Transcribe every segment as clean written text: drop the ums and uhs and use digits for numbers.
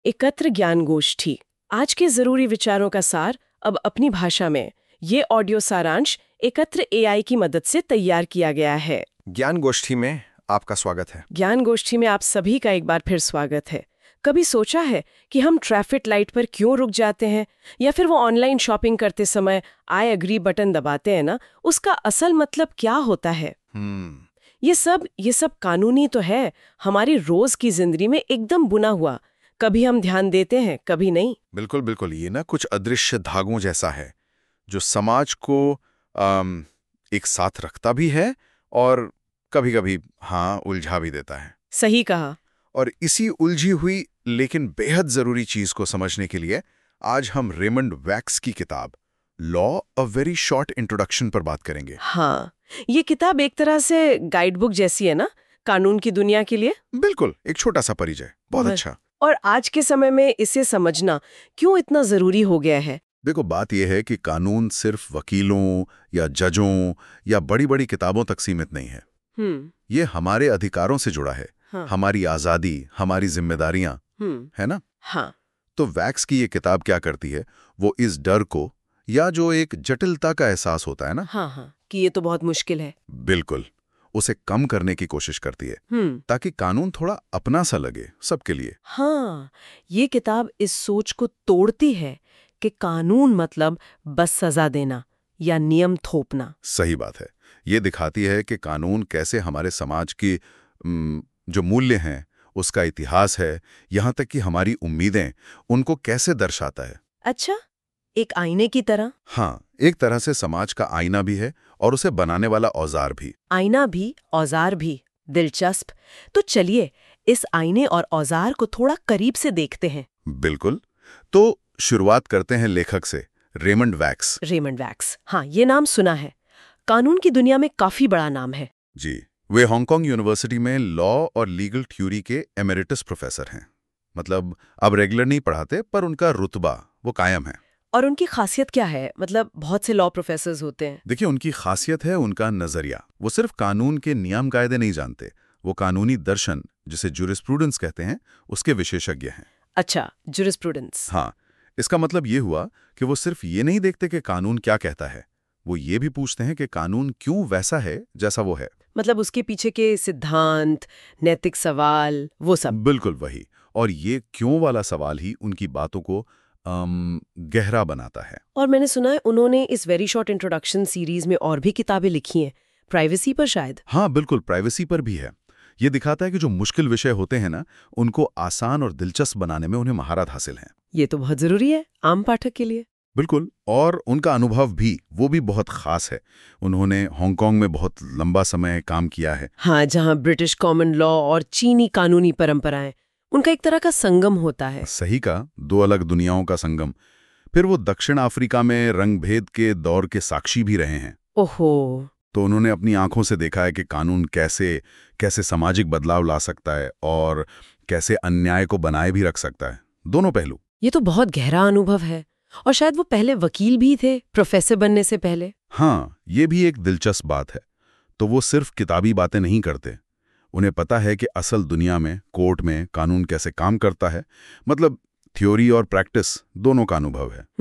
एकत्र ज्ञान गोष्ठी, आज के जरूरी विचारों का सार अब अपनी भाषा में। ये ऑडियो सारांश एकत्र एआई की मदद से तैयार किया गया है। ज्ञान गोष्ठी में आपका स्वागत है। ज्ञान गोष्ठी में आप सभी का एक बार फिर स्वागत है। कभी सोचा है कि हम ट्रैफिक लाइट पर क्यों रुक जाते हैं, या फिर वो ऑनलाइन शॉपिंग करते समय आई एग्री बटन दबाते हैं ना, उसका असल मतलब क्या होता है? ये सब कानूनी तो है, हमारी रोज की जिंदगी में एकदम बुना हुआ। कभी हम ध्यान देते हैं, कभी नहीं। बिल्कुल बिल्कुल, ये ना कुछ अदृश्य धागों जैसा है जो समाज को एक साथ रखता भी है और कभी कभी उलझा भी देता है। सही कहा। और इसी उलझी हुई लेकिन बेहद जरूरी चीज को समझने के लिए आज हम रेमंड वैक्स की किताब law a very short introduction पर बात करेंगे। हाँ, ये किताब एक तरह से गाइड बुक जैसी है ना, कानून की दुनिया के लिए। बिल्कुल, एक छोटा सा परिचय, बहुत अच्छा। और आज के समय में इसे समझना क्यों इतना जरूरी हो गया है? देखो, बात यह है कि कानून सिर्फ वकीलों या जजों या बड़ी बड़ी किताबों तक सीमित नहीं है। ये हमारे अधिकारों से जुड़ा है। हाँ। हमारी आजादी, हमारी जिम्मेदारियां, है ना? हाँ। तो वैक्स की ये किताब क्या करती है, वो इस डर को या जो एक जटिलता का एहसास होता है ना, हाँ, कि ये तो बहुत मुश्किल है, बिल्कुल, उसे कम करने की कोशिश करती है ताकि कानून थोड़ा अपना सा लगे सबके लिए। हाँ, ये किताब इस सोच को तोड़ती है कि कानून मतलब बस सजा देना या नियम थोपना। सही बात है। ये दिखाती है कि कानून कैसे हमारे समाज की जो मूल्य हैं, उसका इतिहास है, यहाँ तक कि हमारी उम्मीदें, उनको कैसे दर्शाता है। अच्छा, एक आईने की तरह? हाँ, एक तरह से समाज का आईना भी है और उसे बनाने वाला औजार भी। आईना भी, औजार भी, दिलचस्प। तो चलिए इस आईने और औजार को थोड़ा करीब से देखते हैं। बिल्कुल, तो शुरुआत करते हैं लेखक से, रेमंड वैक्स। रेमंड वैक्स, हाँ, ये नाम सुना है। कानून की दुनिया में काफी बड़ा नाम है। जी, वे हांगकांग यूनिवर्सिटी में लॉ और लीगल थ्योरी के एमेरिटस प्रोफेसर हैं। मतलब अब रेगुलर नहीं पढ़ाते, पर उनका रुतबा वो कायम है। और उनकी खासियत क्या है? मतलब बहुत से लॉ प्रोफेसर्स होते हैं। देखिए, उनकी खासियत है उनका नजरिया। वो सिर्फ कानून के नियम कायदे नहीं जानते, वो कानूनी दर्शन, जिसे ज्यूरिस्प्रूडेंस कहते हैं, उसके विशेषज्ञ हैं। अच्छा, ज्यूरिस्प्रूडेंस। हाँ, इसका मतलब ये हुआ कि वो सिर्फ ये नहीं देखते कि कानून क्या कहता है, वो ये भी पूछते हैं कि कानून क्यों वैसा है जैसा वो है। मतलब उसके पीछे के सिद्धांत, नैतिक सवाल, वो सब। बिल्कुल वही। और ये क्यों वाला सवाल ही उनकी बातों को गहरा बनाता है। और मैंने सुना है उन्होंने इस वेरी शॉर्ट इंट्रोडक्शन सीरीज में और भी किताबें लिखी हैं, प्राइवेसी पर शायद। हाँ बिल्कुल, प्राइवेसी पर भी है। ये दिखाता है कि जो मुश्किल विषय होते हैं ना, उनको आसान और दिलचस्प बनाने में उन्हें महारत हासिल है। ये तो बहुत जरूरी है आम पाठक के लिए। बिल्कुल, और उनका अनुभव भी, वो भी बहुत खास है। उन्होंने हांगकांग में बहुत लंबा समय काम किया है। हाँ, जहाँ ब्रिटिश कॉमन लॉ और चीनी कानूनी परंपराएं, उनका एक तरह का संगम होता है। सही का, दो अलग दुनियाओं का संगम। फिर वो दक्षिण अफ्रीका में रंगभेद के दौर के साक्षी भी रहे हैं। ओहो। तो उन्होंने अपनी आंखों से देखा है कि कानून कैसे कैसे सामाजिक बदलाव ला सकता है और कैसे अन्याय को बनाए भी रख सकता है। दोनों पहलू। ये तो बहुत गहरा अनुभव है। और शायद वो पहले वकील भी थे, प्रोफेसर बनने से पहले। हाँ, ये भी एक दिलचस्प बात है। तो वो सिर्फ किताबी बातें नहीं करते, उन्हें पता है कि असल दुनिया में, कोर्ट में कानून कैसे काम करता है। मतलब थ्योरी और प्रैक्टिस दोनों का अनुभव है।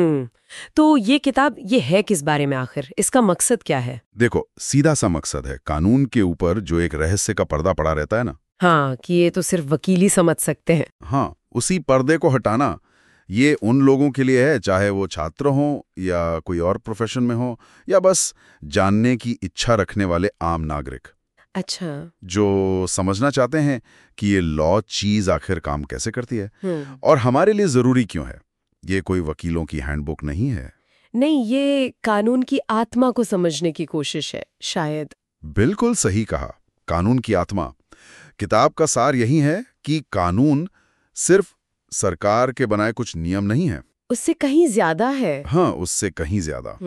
तो ये किताब ये है किस बारे में आखिर? इसका मकसद क्या है? देखो, सीधा सा मकसद है, कानून के ऊपर जो एक रहस्य का पर्दा पड़ा रहता है ना। हाँ, कि ये तो सिर्फ वकील ही समझ सकते हैं। हाँ, उसी पर्दे को हटाना, ये उन लोगों के लिए है, चाहे वो छात्र हों या कोई और प्रोफेशन में हो, या बस जानने की इच्छा रखने वाले आम नागरिक। अच्छा। जो समझना चाहते हैं कि ये लॉ चीज आखिर काम कैसे करती है और हमारे लिए जरूरी क्यों है। ये कोई वकीलों की हैंडबुक नहीं है। नहीं, ये कानून की आत्मा को समझने की कोशिश है शायद। बिल्कुल सही कहा, कानून की आत्मा। किताब का सार यही है कि कानून सिर्फ सरकार के बनाए कुछ नियम नहीं है, उससे कहीं ज्यादा है। हाँ, उससे कहीं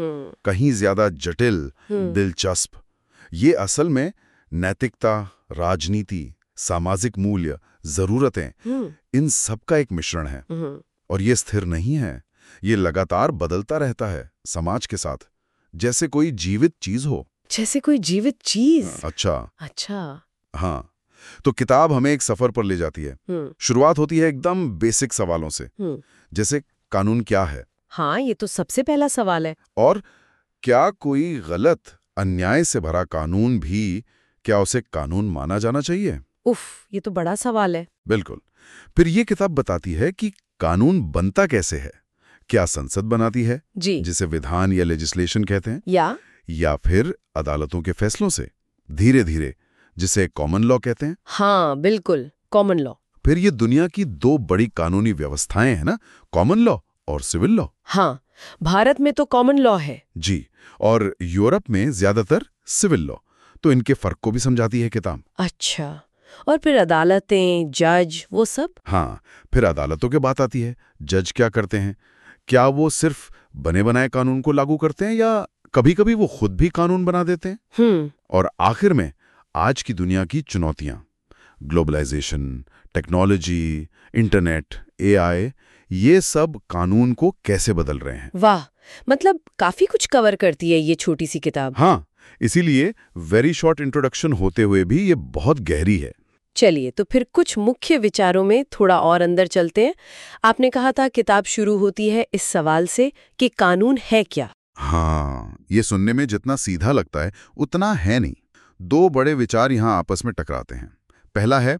ज्यादा जटिल, दिलचस्प। ये असल में नैतिकता, राजनीति, सामाजिक मूल्य, जरूरतें, इन सब का एक मिश्रण है। और ये स्थिर नहीं है, ये लगातार बदलता रहता है समाज के साथ, जैसे कोई जीवित चीज हो। जैसे कोई जीवित चीज? अच्छा। अच्छा। हाँ, तो किताब हमें एक सफर पर ले जाती है। शुरुआत होती है एकदम बेसिक सवालों से, जैसे कानून क्या है? हाँ, ये तो सबसे पहला सवाल है। और क्या कोई गलत, अन्याय से भरा कानून भी, क्या उसे कानून माना जाना चाहिए? उफ, ये तो बड़ा सवाल है। बिल्कुल। फिर ये किताब बताती है कि कानून बनता कैसे है। क्या संसद बनाती है, जी, जिसे विधान या लेजिस्लेशन कहते हैं, या फिर अदालतों के फैसलों से धीरे धीरे, जिसे कॉमन लॉ कहते हैं। हाँ बिल्कुल, कॉमन लॉ। फिर ये दुनिया की दो बड़ी कानूनी व्यवस्थाएं हैं ना, कॉमन लॉ और सिविल लॉ। हाँ, भारत में तो कॉमन लॉ है। जी, और यूरोप में ज्यादातर सिविल लॉ। तो इनके फर्क को भी समझाती है किताब। अच्छा, और फिर अदालतें, जज, वो सब? हाँ, फिर अदालतों की बात आती है। जज क्या करते हैं? क्या वो सिर्फ बने बनाए कानून को लागू करते हैं, या कभी-कभी वो खुद भी कानून बना देते हैं? और आखिर में आज की दुनिया की चुनौतियां, ग्लोबलाइजेशन, टेक्नोलॉजी, इंटरनेट, एआई, ये सब कानून को कैसे बदल रहे हैं। वाह, मतलब काफी कुछ कवर करती है ये छोटी सी किताब। हाँ, इसीलिए वेरी शॉर्ट इंट्रोडक्शन होते हुए भी ये बहुत गहरी है। चलिए, तो फिर कुछ मुख्य विचारों में थोड़ा और अंदर चलते हैं। आपने कहा था किताब शुरू होती है इस सवाल से कि कानून है क्या? हाँ, ये सुनने में जितना सीधा लगता है उतना है नहीं। दो बड़े विचार यहाँ आपस में टकराते हैं। पहला है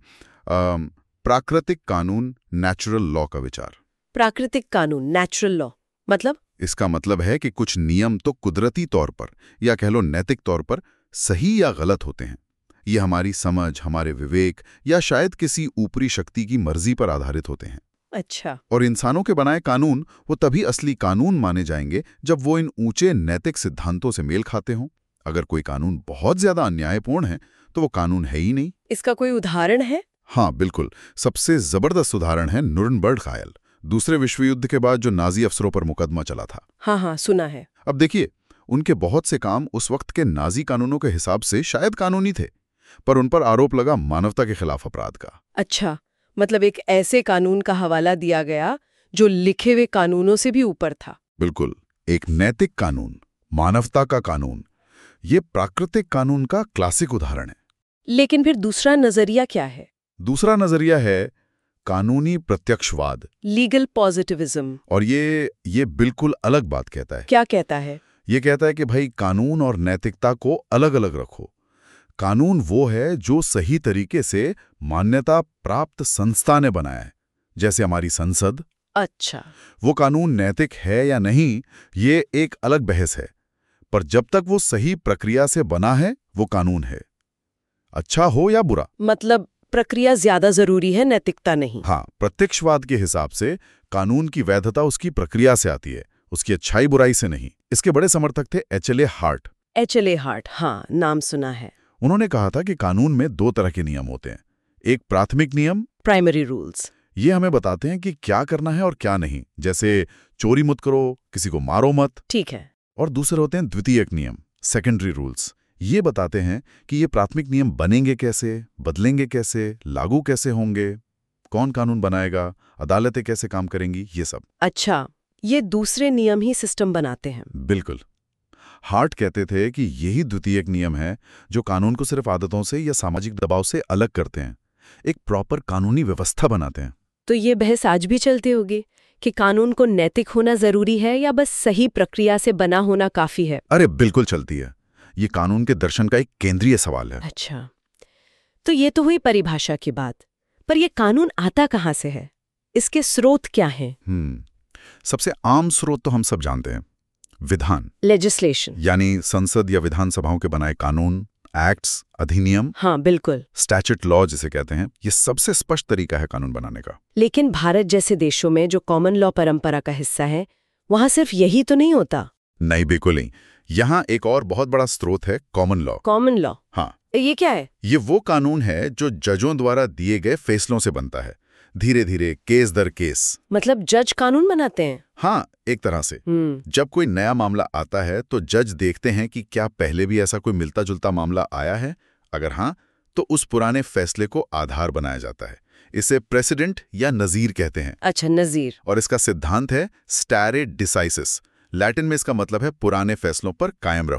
प्राकृतिक कानून, नेचुरल लॉ का विचार। प्राकृतिक कानून, नेचुरल लॉ, मतलब? इसका मतलब है कि कुछ नियम तो कुदरती तौर पर, या कह लो नैतिक तौर पर, सही या गलत होते हैं। ये हमारी समझ, हमारे विवेक, या शायद किसी ऊपरी शक्ति की मर्जी पर आधारित होते हैं। अच्छा। और इंसानों के बनाए कानून वो तभी असली कानून माने जाएंगे जब वो इन ऊंचे नैतिक सिद्धांतों से मेल खाते हों। अगर कोई कानून बहुत ज्यादा अन्यायपूर्ण है तो वो कानून है ही नहीं। इसका कोई उदाहरण है? हाँ बिल्कुल, सबसे जबरदस्त उदाहरण है नुरनबर्ग ट्रायल, दूसरे विश्व युद्ध के बाद जो नाजी अफसरों पर मुकदमा चला था। हाँ, सुना है। अब देखिए, उनके बहुत से काम उस वक्त के नाजी कानूनों के हिसाब से शायद कानूनी थे, पर उन पर आरोप लगा मानवता के खिलाफ अपराध का। अच्छा, मतलब एक ऐसे कानून का हवाला दिया गया जो लिखे हुए कानूनों से भी ऊपर था। बिल्कुल, एक नैतिक कानून, मानवता का कानून, ये प्राकृतिक कानून का क्लासिक उदाहरण है। लेकिन फिर दूसरा नजरिया क्या है? दूसरा नजरिया है कानूनी प्रत्यक्षवाद, लीगल पॉजिटिविज्म। और ये बिल्कुल अलग बात कहता है। क्या कहता है? ये कहता है कि भाई कानून और नैतिकता को अलग अलग रखो। कानून वो है जो सही तरीके से मान्यता प्राप्त संस्था ने बनाया है, जैसे हमारी संसद। अच्छा, वो कानून नैतिक है या नहीं, ये एक अलग बहस है, पर जब तक वो सही प्रक्रिया से बना है वो कानून है, अच्छा हो या बुरा। मतलब प्रक्रिया ज्यादा जरूरी है, नैतिकता नहीं। हाँ, प्रत्यक्षवाद के हिसाब से कानून की वैधता उसकी प्रक्रिया से आती है, उसकी अच्छाई बुराई से नहीं। इसके बड़े समर्थक थे एच.एल.ए. हार्ट। एच.एल.ए. हार्ट, हाँ, नाम सुना है। उन्होंने कहा था कि कानून में दो तरह के नियम होते हैं। एक प्राथमिक नियम, प्राइमरी रूल्स, ये हमें बताते हैं कि क्या करना है और क्या नहीं, जैसे चोरी मत करो, किसी को मारो मत। ठीक है। और दूसरे होते हैं द्वितीयक नियम, सेकेंडरी रूल्स। ये बताते हैं कि ये प्राथमिक नियम बनेंगे कैसे, बदलेंगे कैसे, लागू कैसे होंगे, कौन कानून बनाएगा, अदालतें कैसे काम करेंगी, ये सब। अच्छा, ये दूसरे नियम ही सिस्टम बनाते हैं। बिल्कुल। हार्ट कहते थे कि यही द्वितीयक नियम है जो कानून को सिर्फ आदतों से या सामाजिक दबाव से अलग करते हैं, एक प्रॉपर कानूनी व्यवस्था बनाते हैं। तो ये बहस आज भी चलती होगी कि कानून को नैतिक होना जरूरी है या बस सही प्रक्रिया से बना होना काफी है? अरे बिल्कुल चलती है। ये कानून के दर्शन का एक केंद्रीय सवाल है। अच्छा, तो ये तो हुई परिभाषा की बात, पर ये कानून आता कहाँ से है? इसके स्रोत क्या हैं? सबसे आम स्रोत तो हम सब जानते हैं, विधान, लेजिस्लेशन, यानी संसद या विधानसभाओं के बनाए कानून, एक्ट्स, अधिनियम। हाँ बिल्कुल। स्टैच्यूट लॉ जिसे कहते हैं, ये सबसे स्पष्ट तरीका है कानून बनाने का। लेकिन भारत जैसे देशों में जो कॉमन लॉ परंपरा का हिस्सा है, वहां सिर्फ यही तो नहीं होता। नहीं, बिल्कुल नहीं। यहाँ एक और बहुत बड़ा स्रोत है, कॉमन लॉ। कॉमन लॉ, हाँ, ये क्या है? ये वो कानून है जो जजों द्वारा दिए गए फैसलों से बनता है, धीरे धीरे, केस दर केस। मतलब जज कानून बनाते हैं? हाँ, एक तरह से। जब कोई नया मामला आता है तो जज देखते हैं कि क्या पहले भी ऐसा कोई मिलता जुलता मामला आया है। अगर हाँ, तो उस पुराने फैसले को आधार बनाया जाता है। इसे प्रेसिडेंट या नजीर कहते हैं। अच्छा, नजीर। और इसका सिद्धांत है स्टैरे डिसाइसिस। लैटिन में इसका मतलब है पुराने फैसलों पर कायम रहो।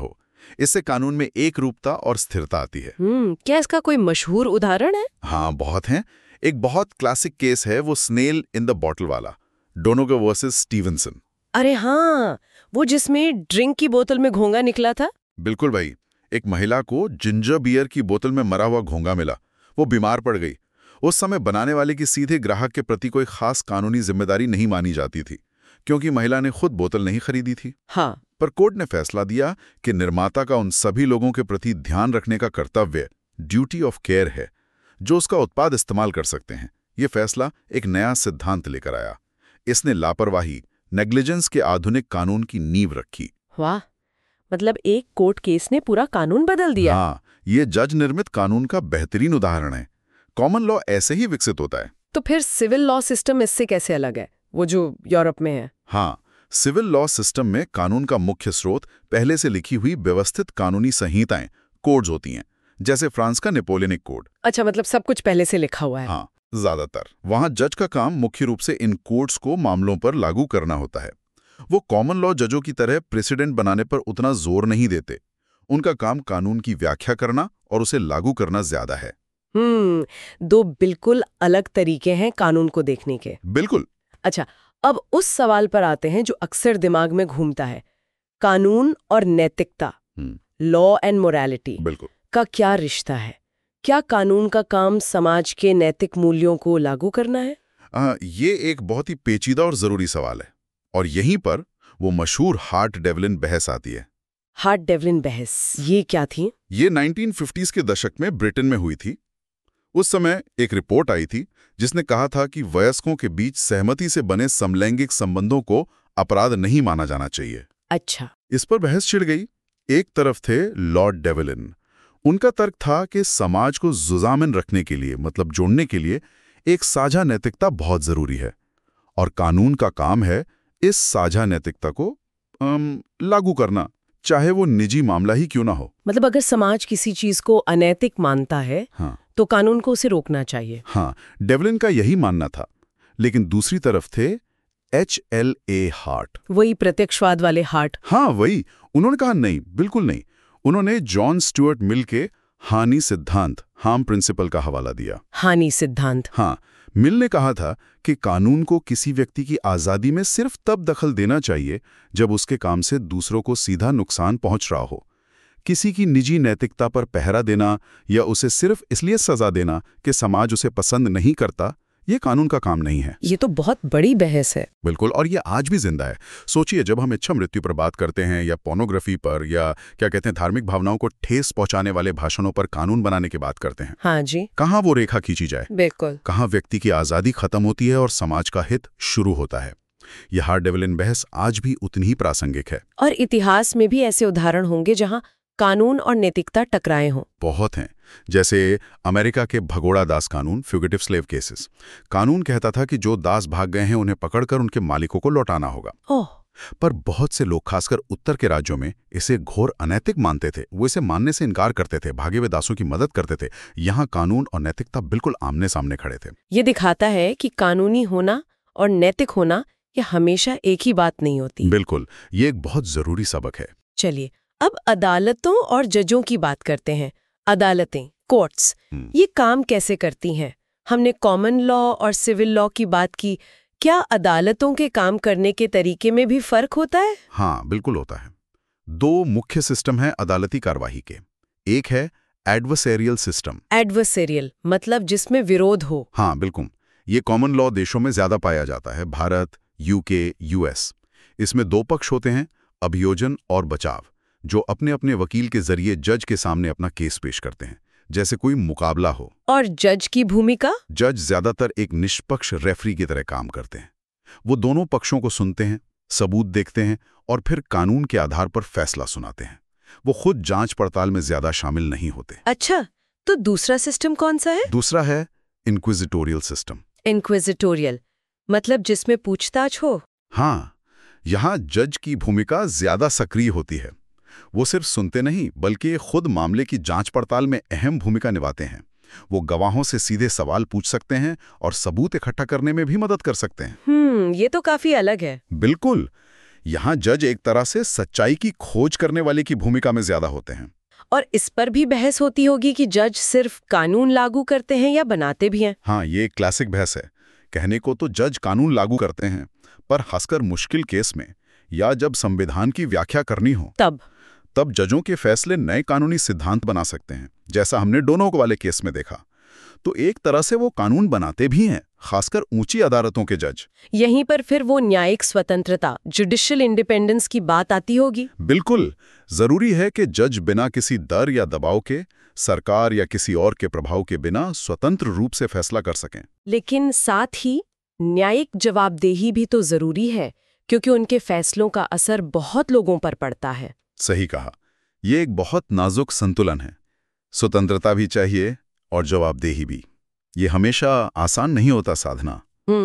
इससे कानून में एक रूपता और स्थिरता आती है। क्या इसका कोई मशहूर उदाहरण है? हाँ, बहुत हैं। एक बहुत क्लासिक केस है वो स्नेल इन द बॉटल वाला, डोनेगल वर्सेस स्टीवेंसन। अरे हाँ, वो जिसमें ड्रिंक की बोतल में घोंघा निकला था। बिल्कुल भाई। एक महिला को जिंजर बियर की बोतल में मरा हुआ घोंघा मिला। वो बीमार पड़ गई। उस समय बनाने वाले की सीधे ग्राहक के प्रति कोई खास कानूनी जिम्मेदारी नहीं मानी जाती थी, क्योंकि महिला ने खुद बोतल नहीं खरीदी थी। हाँ, पर कोर्ट ने फैसला दिया कि निर्माता का उन सभी लोगों के प्रति ध्यान रखने का कर्तव्य, ड्यूटी ऑफ केयर है, जो उसका उत्पाद इस्तेमाल कर सकते हैं। ये फैसला एक नया सिद्धांत लेकर आया। इसने लापरवाही, नेग्लिजेंस के आधुनिक कानून की नींव रखी। वाह, मतलब एक कोर्ट केस ने पूरा कानून बदल दिया। हाँ, ये जज निर्मित कानून का बेहतरीन उदाहरण है। कॉमन लॉ ऐसे ही विकसित होता है। तो फिर सिविल लॉ सिस्टम इससे कैसे अलग है, वो जो यूरोप में है? हाँ, सिविल लॉ सिस्टम में कानून का मुख्य स्रोत पहले से लिखी हुई व्यवस्थित कानूनी संहिताएं, कोड्स होती हैं, जैसे फ्रांस का नेपोलियनिक कोड। अच्छा, मतलब सब कुछ पहले से लिखा हुआ है। हाँ, ज्यादातर। वहां जज का काम मुख्य रूप से इन कोड्स को मामलों पर लागू करना होता है। वो कॉमन लॉ जजों की तरह प्रेसिडेंट बनाने पर उतना जोर नहीं देते। उनका काम कानून की व्याख्या करना और उसे लागू करना ज्यादा है। दो बिल्कुल अलग तरीके हैं कानून को देखने के। बिल्कुल। अच्छा, अब उस सवाल पर आते हैं जो अक्सर दिमाग में घूमता है, कानून और नैतिकता, लॉ एंड मोरालिटी बिल्कुल का क्या रिश्ता है? क्या कानून का काम समाज के नैतिक मूल्यों को लागू करना है? ये एक बहुत ही पेचीदा और जरूरी सवाल है, और यहीं पर वो मशहूर हार्ट-डेवलिन बहस आती है। हार्ट-डेवलिन बहस, ये क्या थी? ये 1950s के दशक में ब्रिटेन में हुई थी। उस समय एक रिपोर्ट आई थी जिसने कहा था कि वयस्कों के बीच सहमति से बने समलैंगिक संबंधों को अपराध नहीं माना जाना चाहिए। अच्छा। इस पर बहस छिड़ गई। एक तरफ थे लॉर्ड डेवलिन। उनका तर्क था कि समाज को जुज़ामिन रखने के लिए, मतलब जोड़ने के लिए, एक साझा नैतिकता बहुत जरूरी है, और कानून का काम है इस साझा नैतिकता को लागू करना, चाहे वो निजी मामला ही क्यों ना हो। मतलब अगर समाज किसी चीज को अनैतिक मानता है, हाँ, तो कानून को उसे रोकना चाहिए। हाँ, डेवलिन का यही मानना था। लेकिन दूसरी तरफ थे HLA हार्ट। वही प्रत्यक्षवाद वाले हार्ट। हाँ, वही। उन्होंने कहा नहीं, बिल्कुल नहीं। उन्होंने जॉन स्टुअर्ट मिल के हानि सिद्धांत, हार्म प्रिंसिपल का हवाला दिया। हानि सिद्धांत। हाँ, मिल ने कहा था कि कानून को किसी व्यक्ति की आज़ादी में सिर्फ तब दखल देना चाहिए जब उसके काम से दूसरों को सीधा नुकसान पहुंच रहा हो। किसी की निजी नैतिकता पर पहरा देना या उसे सिर्फ इसलिए सजा देना कि समाज उसे पसंद नहीं करता, ये कानून का काम नहीं है। ये तो बहुत बड़ी बहस है। बिल्कुल, और ये आज भी जिंदा है। सोचिए, जब हम इच्छा मृत्यु पर बात करते हैं या पोर्नोग्राफी पर, या क्या कहते हैं, धार्मिक भावनाओं को ठेस पहुंचाने वाले भाषणों पर कानून बनाने की बात करते हैं। हाँ जी। कहाँ वो रेखा खींची जाए? बिल्कुल। कहाँ व्यक्ति की आज़ादी खत्म होती है और समाज का हित शुरू होता है? यह हार्ट-डेवलिन बहस आज भी उतनी ही प्रासंगिक है। और इतिहास में भी ऐसे उदाहरण होंगे जहां कानून और नैतिकता टकराए हों। बहुत हैं। जैसे अमेरिका के भगोड़ा दास कानून, फ्यूगिटिव स्लेव केसेस। कानून कहता था कि जो दास भाग गए हैं उन्हें पकड़कर उनके मालिकों को लौटाना होगा। ओह। पर बहुत से लोग, खासकर उत्तर के राज्यों में, इसे घोर अनैतिक मानते थे। वो इसे मानने से इनकार करते थे, भागे हुए दासों की मदद करते थे। यहाँ कानून और नैतिकता बिल्कुल आमने सामने खड़े थे। ये दिखाता है कि कानूनी होना और नैतिक होना ये हमेशा एक ही बात नहीं होती। बिल्कुल, ये एक बहुत जरूरी सबक है। चलिए, अब अदालतों और जजों की बात करते हैं। अदालतें, कोर्ट्स, ये काम कैसे करती हैं? हमने कॉमन लॉ और सिविल लॉ की बात की। क्या अदालतों के काम करने के तरीके में भी फर्क होता है? हाँ, बिल्कुल होता है। दो मुख्य सिस्टम हैं अदालती कार्यवाही के। एक है एडवर्सेरियल सिस्टम। एडवर्सेरियल मतलब जिसमें विरोध हो। हाँ, बिल्कुल। ये कॉमन लॉ देशों में ज्यादा पाया जाता है, भारत, UK, US। इसमें दो पक्ष होते हैं, अभियोजन और बचाव, जो अपने अपने वकील के जरिए जज के सामने अपना केस पेश करते हैं, जैसे कोई मुकाबला हो। और जज की भूमिका? जज ज्यादातर एक निष्पक्ष रेफरी की तरह काम करते हैं। वो दोनों पक्षों को सुनते हैं, सबूत देखते हैं और फिर कानून के आधार पर फैसला सुनाते हैं। वो खुद जांच पड़ताल में ज्यादा शामिल नहीं होते। अच्छा, तो दूसरा सिस्टम कौन सा है? दूसरा है इंक्विजिटोरियल सिस्टम। इंक्विजिटोरियल मतलब जिसमें पूछताछ हो? हाँ, यहाँ जज की भूमिका ज्यादा सक्रिय होती है। वो सिर्फ सुनते नहीं, बल्कि खुद मामले की जांच पड़ताल में अहम भूमिका निभाते हैं। वो गवाहों से सीधे सवाल पूछ सकते हैं और सबूत इकट्ठा करने में भी मदद कर सकते हैं। ये तो काफी अलग है। बिल्कुल। यहाँ जज एक तरह से सच्चाई की खोज करने वाले की भूमिका में ज्यादा होते हैं। और इस पर भी बहस होती होगी कि जज सिर्फ कानून लागू करते हैं या बनाते भी हैं। हाँ, ये एक क्लासिक बहस है। कहने को तो जज कानून लागू करते हैं, पर खासकर मुश्किल केस में या जब संविधान की व्याख्या करनी हो तब जजों के फैसले नए कानूनी सिद्धांत बना सकते हैं, जैसा हमने डोनो वाले केस में देखा। तो एक तरह से वो कानून बनाते भी हैं, खासकर ऊंची अदालतों के जज। यहीं पर फिर वो न्यायिक स्वतंत्रता, जुडिशियल इंडिपेंडेंस की बात आती होगी। बिल्कुल, जरूरी है कि जज बिना किसी डर या दबाव के, सरकार या किसी और के प्रभाव के बिना स्वतंत्र रूप से फैसला कर सकें। लेकिन साथ ही न्यायिक जवाबदेही भी तो जरूरी है, क्योंकि उनके फैसलों का असर बहुत लोगों पर पड़ता है। सही कहा, ये एक बहुत नाजुक संतुलन है। स्वतंत्रता भी चाहिए और जवाबदेही भी। ये हमेशा आसान नहीं होता साधना।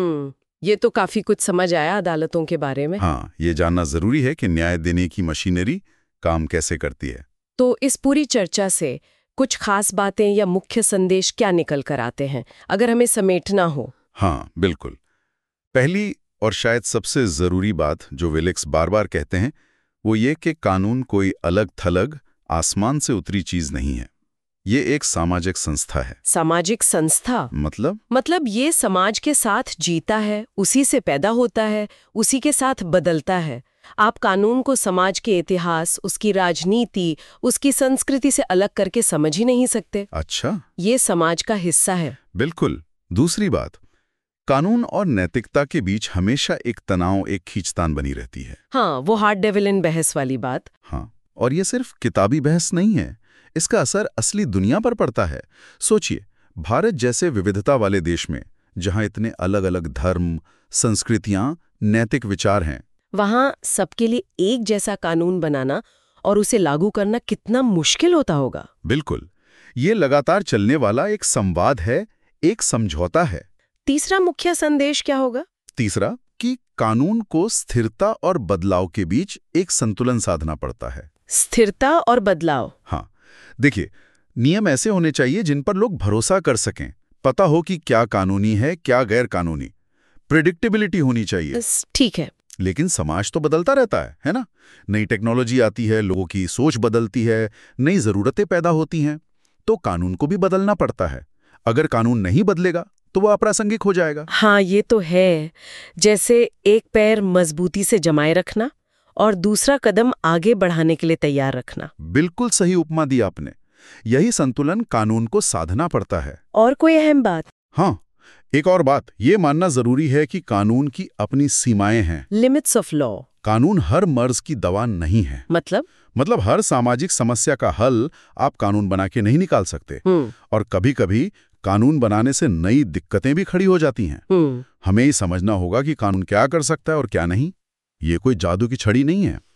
ये तो काफी कुछ समझ आया अदालतों के बारे में। हाँ, ये जानना जरूरी है कि न्याय देने की मशीनरी काम कैसे करती है। तो इस पूरी चर्चा से कुछ खास बातें या मुख्य संदेश क्या निकल कर आते हैं, अगर हमें समेटना हो? हाँ, बिल्कुल। पहली और शायद सबसे जरूरी बात जो विलिक्स बार बार कहते हैं, वो ये कि कानून कोई अलग थलग आसमान से उतरी चीज नहीं है। ये एक सामाजिक संस्था है। सामाजिक संस्था मतलब ये समाज के साथ जीता है, उसी से पैदा होता है, उसी के साथ बदलता है। आप कानून को समाज के इतिहास, उसकी राजनीति, उसकी संस्कृति से अलग करके समझ ही नहीं सकते। अच्छा, ये समाज का हिस्सा है। बिल्कुल। दूसरी बात, कानून और नैतिकता के बीच हमेशा एक तनाव, एक खींचतान बनी रहती है। हाँ, वो हार्ड डेविल इन बहस वाली बात। हाँ, और ये सिर्फ किताबी बहस नहीं है, इसका असर असली दुनिया पर पड़ता है। सोचिए, भारत जैसे विविधता वाले देश में, जहां इतने अलग अलग धर्म, संस्कृतियां, नैतिक विचार हैं, वहां सबके लिए एक जैसा कानून बनाना और उसे लागू करना कितना मुश्किल होता होगा। बिल्कुल, ये लगातार चलने वाला एक संवाद है, एक समझौता है। तीसरा मुख्य संदेश क्या होगा? तीसरा, कि कानून को स्थिरता और बदलाव के बीच एक संतुलन साधना पड़ता है। स्थिरता और बदलाव। हाँ, देखिए, नियम ऐसे होने चाहिए जिन पर लोग भरोसा कर सकें, पता हो कि क्या कानूनी है, क्या गैर कानूनी। प्रेडिक्टेबिलिटी होनी चाहिए। ठीक है। लेकिन समाज तो बदलता रहता है ना? नई टेक्नोलॉजी आती है, लोगों की सोच बदलती है, नई जरूरतें पैदा होती हैं, तो कानून को भी बदलना पड़ता है। अगर कानून नहीं बदलेगा तो वह अप्रासंगिक हो जाएगा। हाँ, ये तो है। जैसे एक पैर मजबूती से जमाए रखना और दूसरा कदम आगे बढ़ाने के लिए तैयार रखना। बिल्कुल सही उपमा दी आपने। यही संतुलन कानून को साधना पड़ता है। और कोई अहम बात? हाँ, एक और बात, ये मानना जरूरी है कि कानून की अपनी सीमाएं हैं। Limits of law. कानून हर मर्ज की दवा नहीं है। मतलब हर सामाजिक समस्या का हल आप कानून बना के नहीं निकाल सकते। और कभी-कभी कानून बनाने से नई दिक्कतें भी खड़ी हो जाती हैं। हमें ही समझना होगा कि कानून क्या कर सकता है और क्या नहीं। ये कोई जादू की छड़ी नहीं है।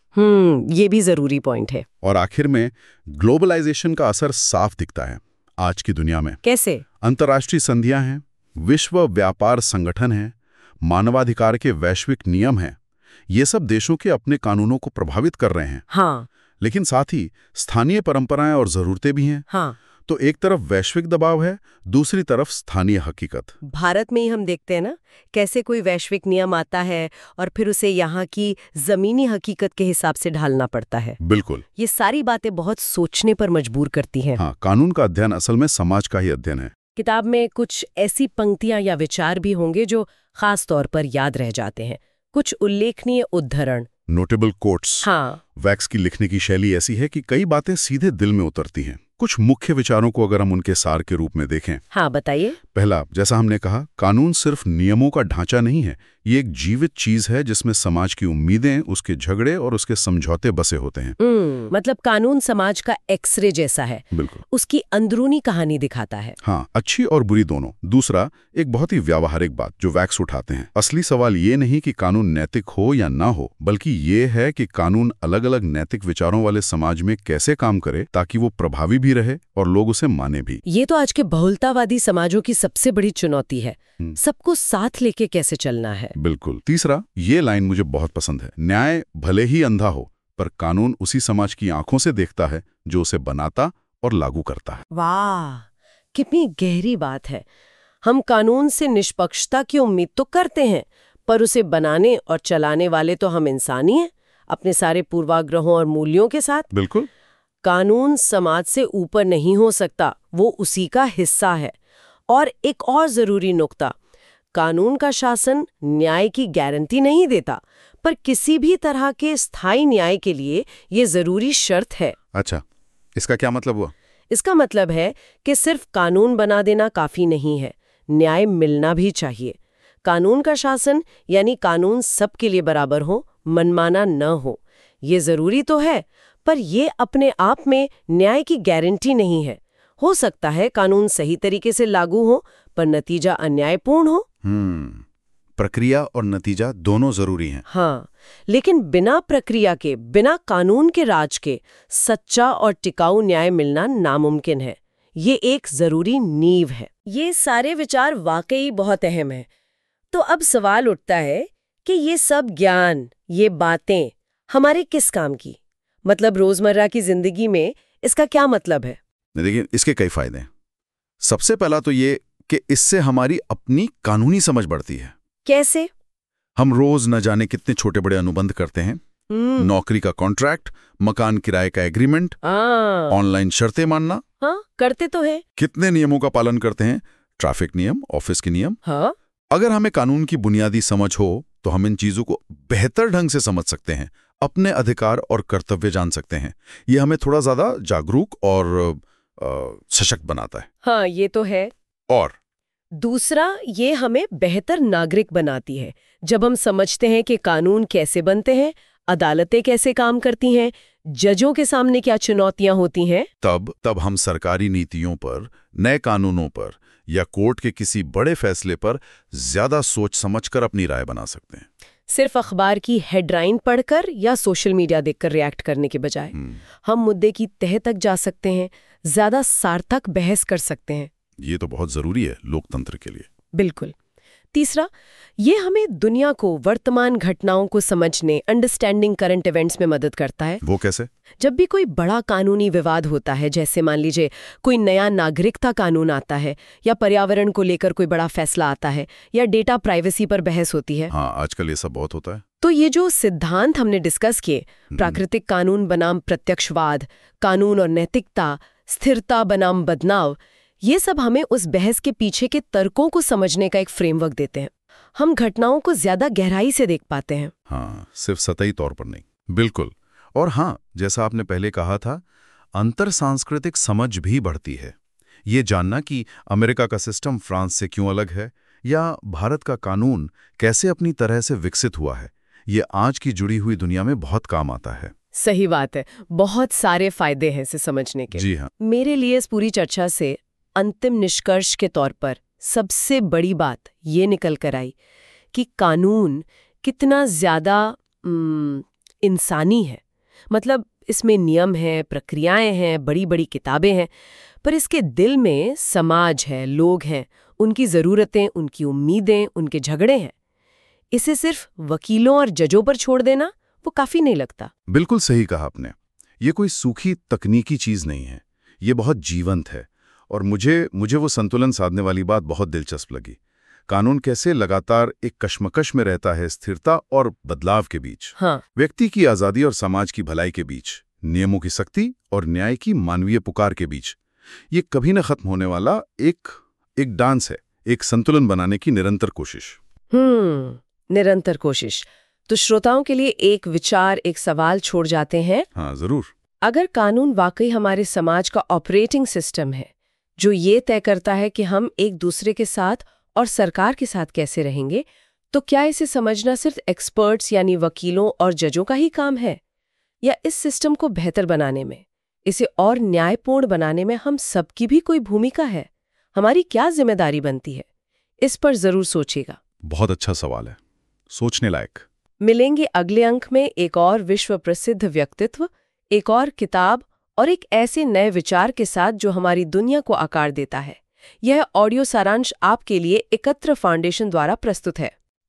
ये भी जरूरी पॉइंट है। और आखिर में ग्लोबलाइजेशन का असर साफ दिखता है आज की दुनिया में। कैसे? अंतर्राष्ट्रीय संधियां हैं, विश्व व्यापार संगठन है, मानवाधिकार के वैश्विक नियम हैं। ये सब देशों के अपने कानूनों को प्रभावित कर रहे हैं। हाँ। लेकिन साथ ही स्थानीय परंपराएं और जरूरतें भी हैं। हाँ। तो एक तरफ वैश्विक दबाव है, दूसरी तरफ स्थानीय हकीकत। भारत में ही हम देखते हैं ना, कैसे कोई वैश्विक नियम आता है और फिर उसे यहाँ की जमीनी हकीकत के हिसाब से ढालना पड़ता है। बिल्कुल। ये सारी बातें बहुत सोचने पर मजबूर करती हैं। हाँ, कानून का अध्ययन असल में समाज का ही अध्ययन है। किताब में कुछ ऐसी पंक्तियां या विचार भी होंगे जो खास तौर पर याद रह जाते हैं। कुछ उल्लेखनीय उद्धरण, नोटेबल कोट्स। हाँ। वैक्स की लिखने की शैली ऐसी है कि कई बातें सीधे दिल में उतरती हैं। कुछ मुख्य विचारों को अगर हम उनके सार के रूप में देखें। हाँ, बताइए। पहला, जैसा हमने कहा, कानून सिर्फ नियमों का ढांचा नहीं है, ये एक जीवित चीज है जिसमें समाज की उम्मीदें, उसके झगड़े और उसके समझौते बसे होते हैं। मतलब कानून समाज का एक्सरे जैसा है। बिल्कुल। उसकी अंदरूनी कहानी दिखाता है। हाँ, अच्छी और बुरी दोनों। दूसरा, एक बहुत ही व्यावहारिक बात जो वैक्स उठाते हैं, असली सवाल ये नहीं कि कानून नैतिक हो या ना हो, बल्कि ये है कि कानून अलग अलग नैतिक विचारों वाले समाज में कैसे काम करे ताकि वो प्रभावी भी रहे और लोग उसे माने भी। ये तो आज के बहुलतावादी समाजों की सबसे बड़ी चुनौती है, सबको साथ लेके कैसे चलना है। बिल्कुल। तीसरा, ये लाइन मुझे बहुत पसंद है, न्याय भले ही अंधा हो पर कानून उसी समाज की आंखों से देखता है जो उसे बनाता और लागू करता है। वाह, कितनी गहरी बात है। हम कानून से निष्पक्षता की उम्मीद तो करते हैं, पर उसे बनाने और चलाने वाले तो हम इंसान ही हैं। अपने सारे पूर्वाग्रहों और मूल्यों के साथ। बिल्कुल। कानून समाज से ऊपर नहीं हो सकता, वो उसी का हिस्सा है। और एक और जरूरी नुक्ता, कानून का शासन न्याय की गारंटी नहीं देता, पर किसी भी तरह के स्थायी न्याय के लिए ये जरूरी शर्त है। अच्छा, इसका क्या मतलब हुआ? इसका मतलब है कि सिर्फ कानून बना देना काफी नहीं है, न्याय मिलना भी चाहिए। कानून का शासन यानी कानून सबके लिए बराबर हो, मनमाना न हो, ये जरूरी तो है, पर ये अपने आप में न्याय की गारंटी नहीं है। हो सकता है कानून सही तरीके से लागू हो, पर नतीजा अन्यायपूर्ण हो। प्रक्रिया और नतीजा दोनों जरूरी हैं। हाँ, लेकिन बिना प्रक्रिया के, बिना कानून के राज के सच्चा और टिकाऊ न्याय मिलना नामुमकिन है। ये एक जरूरी नींव है। ये सारे विचार वाकई बहुत अहम है। तो अब सवाल उठता है कि ये सब ज्ञान, ये बातें हमारे किस काम की? मतलब रोजमर्रा की जिंदगी में इसका क्या मतलब है? देखिए, इसके कई फायदे हैं। सबसे पहला तो ये कि इससे हमारी अपनी कानूनी समझ बढ़ती है। कैसे? हम रोज न जाने कितने छोटे बड़े अनुबंध करते हैं। नौकरी का कॉन्ट्रैक्ट, मकान किराए का एग्रीमेंट, ऑनलाइन शर्तें मानना। हाँ, करते तो है। कितने नियमों का पालन करते हैं, ट्रैफिक नियम, ऑफिस के नियम। हाँ? अगर हमें कानून की बुनियादी समझ हो तो हम इन चीजों को बेहतर ढंग से समझ सकते हैं, अपने अधिकार और कर्तव्य जान सकते हैं। ये हमें थोड़ा ज्यादा जागरूक और सशक्त बनाता है। हाँ, ये तो है। और दूसरा, ये हमें बेहतर नागरिक बनाती है। जब हम समझते हैं कि कानून कैसे बनते हैं, अदालतें कैसे काम करती हैं, जजों के सामने क्या चुनौतियां होती हैं, तब हम सरकारी नीतियों पर, नए कानूनों पर या कोर्ट के किसी बड़े फैसले पर ज्यादा सोच समझकर अपनी राय बना सकते हैं। सिर्फ अखबार की हेडलाइन पढ़कर या सोशल मीडिया देखकर रिएक्ट करने के बजाय हम मुद्दे की तह तक जा सकते हैं, ज्यादा सार्थक बहस कर सकते हैं। ये तो बहुत जरूरी है लोकतंत्र के लिए। बिल्कुल। तीसरा, ये हमें दुनिया को, वर्तमान घटनाओं को समझने, अंडरस्टैंडिंग करंट इवेंट्स में मदद करता है। वो कैसे? जब भी कोई बड़ा कानूनी विवाद होता है, जैसे मान लीजिए कोई नया नागरिकता कानून आता है, या पर्यावरण को लेकर कोई बड़ा फैसला आता है, या डेटा प्राइवेसी पर बहस होती है। हाँ, आजकल ये सब बहुत होता है। तो ये जो सिद्धांत हमने डिस्कस किए, प्राकृतिक कानून बनाम प्रत्यक्षवाद, कानून और नैतिकता, स्थिरता बनाम बदलाव, ये सब हमें उस बहस के पीछे के तर्कों को समझने का एक फ्रेमवर्क देते हैं। हम घटनाओं को ज्यादा गहराई से देख पाते हैं। हाँ, सिर्फ सतही तौर पर नहीं। बिल्कुल। और हाँ, जैसा आपने पहले कहा था, अंतर सांस्कृतिक समझ भी बढ़ती है। ये जानना कि अमेरिका का सिस्टम फ्रांस से क्यों अलग है, या भारत का कानून कैसे अपनी तरह से विकसित हुआ है, ये आज की जुड़ी हुई दुनिया में बहुत काम आता है। सही बात है, बहुत सारे फायदे हैं इसे समझने के। जी हाँ। मेरे लिए इस पूरी चर्चा से अंतिम निष्कर्ष के तौर पर सबसे बड़ी बात ये निकल कर आई कि कानून कितना ज्यादा इंसानी है। मतलब इसमें नियम हैं, प्रक्रियाएं हैं, बड़ी बड़ी किताबें हैं, पर इसके दिल में समाज है, लोग हैं, उनकी ज़रूरतें, उनकी उम्मीदें, उनके झगड़े हैं। इसे सिर्फ वकीलों और जजों पर छोड़ देना वो काफ़ी नहीं लगता। बिल्कुल सही कहा आपने। ये कोई सूखी तकनीकी चीज़ नहीं है, ये बहुत जीवंत है। और मुझे वो संतुलन साधने वाली बात बहुत दिलचस्प लगी। कानून कैसे लगातार एक कश्मकश में रहता है, स्थिरता और बदलाव के बीच। हाँ। व्यक्ति की आज़ादी और समाज की भलाई के बीच, नियमों की सख्ती और न्याय की मानवीय पुकार के बीच। ये कभी न खत्म होने वाला एक डांस है, एक संतुलन बनाने की निरंतर कोशिश। निरंतर कोशिश। तो श्रोताओं के लिए एक विचार, एक सवाल छोड़ जाते हैं। हाँ, जरूर। अगर कानून वाकई हमारे समाज का ऑपरेटिंग सिस्टम है, जो ये तय करता है कि हम एक दूसरे के साथ और सरकार के साथ कैसे रहेंगे, तो क्या इसे समझना सिर्फ एक्सपर्ट्स यानी वकीलों और जजों का ही काम है, या इस सिस्टम को बेहतर बनाने में, इसे और न्यायपूर्ण बनाने में हम सबकी भी कोई भूमिका है? हमारी क्या जिम्मेदारी बनती है? इस पर जरूर सोचिएगा। बहुत अच्छा सवाल है, सोचने लायक। मिलेंगे अगले अंक में एक और विश्व प्रसिद्ध व्यक्तित्व, एक और किताब और एक ऐसे नए विचार के साथ जो हमारी दुनिया को आकार देता है। यह ऑडियो सारांश आपके लिए एकत्र फाउंडेशन द्वारा प्रस्तुत है।